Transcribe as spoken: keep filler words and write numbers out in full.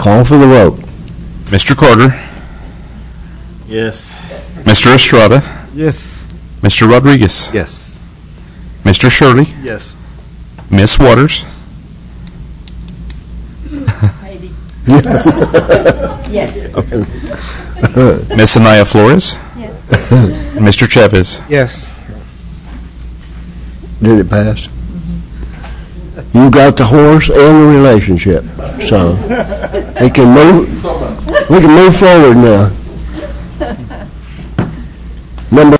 Call for the vote. Mister Carter, Yes. Mister Estrada, Yes. Mister Rodriguez, Yes. Mister Shirley, Yes. Miss Waters, Maybe. Yes. Miss Anaya Flores, Yes. and Mister Chavez. Yes. Did it pass? You got the horse and the relationship, so we can move. We can move forward now. Number